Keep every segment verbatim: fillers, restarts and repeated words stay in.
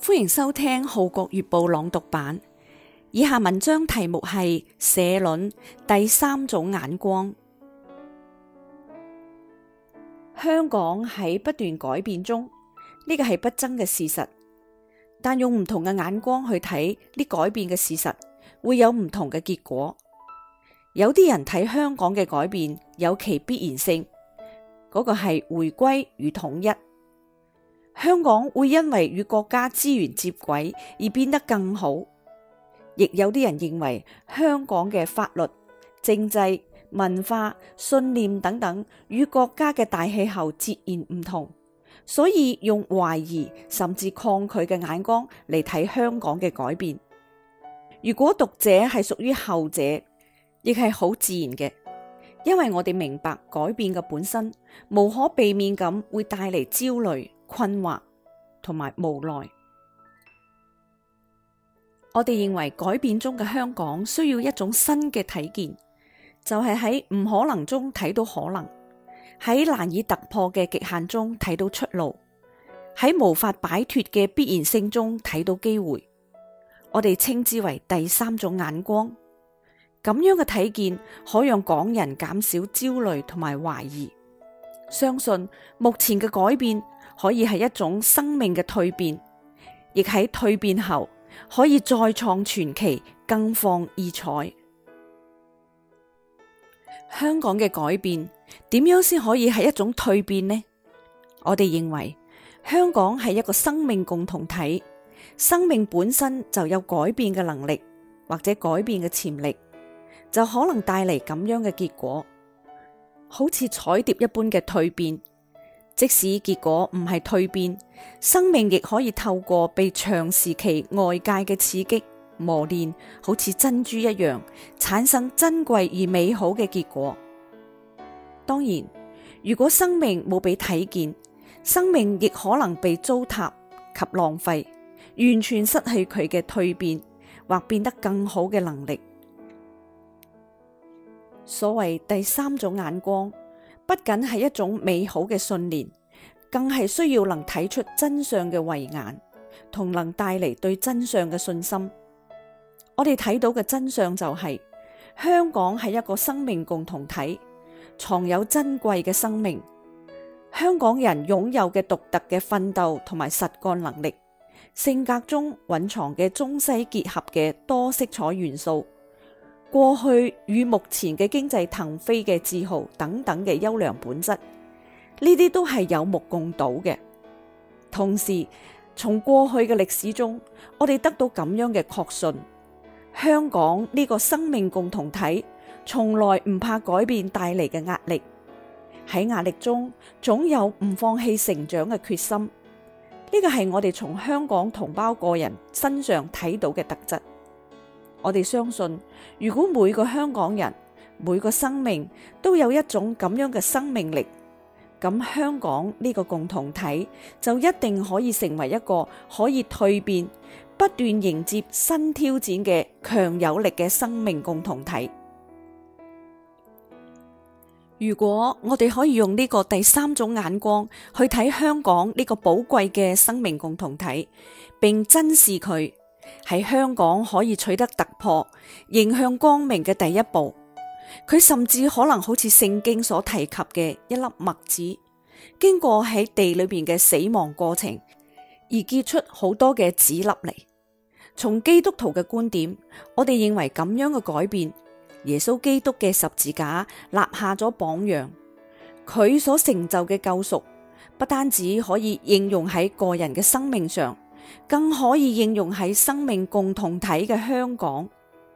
歡迎收聽《號角月報》朗讀版。以下文章題目係社論第三種眼光。香港喺不斷改變中，呢個係不爭嘅事實。但用唔同嘅眼光去睇呢改變嘅事實，會有唔同嘅結果。有啲人睇香港嘅改變有其必然性，嗰個係回歸與統一。香港會因為與國家資源接軌而變得更好，亦有啲人認為香港嘅法律、政制、文化、信念等等與國家嘅大氣候截然唔同，所以用懷疑甚至抗拒嘅眼光嚟睇香港嘅改變。如果讀者係屬於後者，亦係好自然嘅，因為我哋明白改變嘅本身無可避免咁會帶嚟焦慮、困惑同埋無奈。我哋認為改變中嘅香港需要一種新嘅睇見，就係喺唔可能中睇到可能，喺難以突破嘅極限中睇到出路，喺無法擺脫嘅必然性中睇到機會。我哋稱之為第三種眼光。咁樣嘅睇見可讓港人減少焦慮同埋懷疑，相信目前嘅改變可以係一種生命嘅蛻變，亦喺蛻變後可以再創傳奇，更放異彩。香港嘅改變點樣先可以係一種蛻變呢？我哋認為香港係一個生命共同體，生命本身就有改變嘅能力或者改變嘅潛力，就可能帶嚟咁樣嘅結果，好似彩蝶一般嘅蛻變。即使結果唔係蛻變，生命亦可以透過被長時期外界嘅刺激磨練，好似珍珠一樣，產生珍貴而美好嘅結果。當然，如果生命冇被睇見，生命亦可能被糟蹋及浪費，完全失去佢嘅蛻變或變得更好嘅能力。所謂第三種眼光，不僅係一種美好嘅信念，更係需要能睇出真相嘅慧眼，同能帶嚟對真相嘅信心。我哋睇到嘅真相就係，香港係一個生命共同體，藏有珍貴嘅生命。香港人擁有嘅獨特嘅奮鬥同埋實幹能力，性格中蘊藏嘅中西結合嘅多色彩元素，過去與目前嘅經濟騰飛嘅自豪等等嘅優良本質，呢啲都係有目共睹嘅。同時，從過去嘅歷史中，我哋得到咁樣嘅確信：香港呢個生命共同體從來唔怕改變帶嚟嘅壓力，喺壓力中總有唔放棄成長嘅決心。呢個係我哋從香港同胞個人身上睇到嘅特質。我哋相信，如果每個香港人、每個生命都有一種咁樣嘅生命力，咁香港呢個共同體就一定可以成為一個可以蛻變、不斷迎接新挑戰嘅強有力嘅生命共同體。如果我哋可以用呢個第三種眼光去睇香港呢個寶貴嘅生命共同體，並珍視佢，喺香港可以取得突破，迎向光明嘅第一步。佢甚至可能好似聖經所提及嘅一粒麥子，經過喺地裏邊嘅死亡過程，而結出好多嘅籽粒嚟。從基督徒嘅觀點，我哋認為咁樣嘅改變，耶穌基督嘅十字架立下咗榜樣。佢所成就嘅救贖，不單止可以應用喺個人嘅生命上，更可以應用喺生命共同體嘅香港。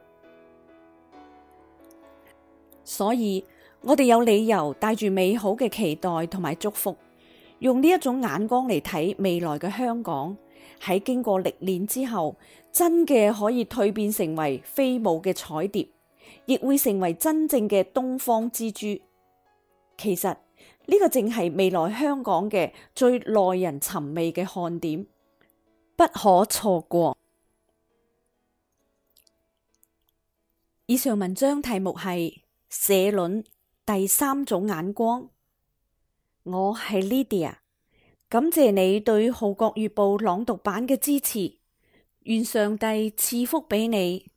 所以我哋有理由帶住美好嘅期待同埋祝福，用呢一種眼光嚟睇未來嘅香港，喺經過歷練之後，真嘅可以蛻變成為飛舞嘅彩蝶，亦會成為真正嘅東方之珠。其實呢個正係未來香港嘅最耐人尋味嘅看點，不可錯過。以上文章題目係社論第三種眼光。我係 Lydia， 感謝你對《號角月報》朗讀版嘅支持，願上帝賜福俾你。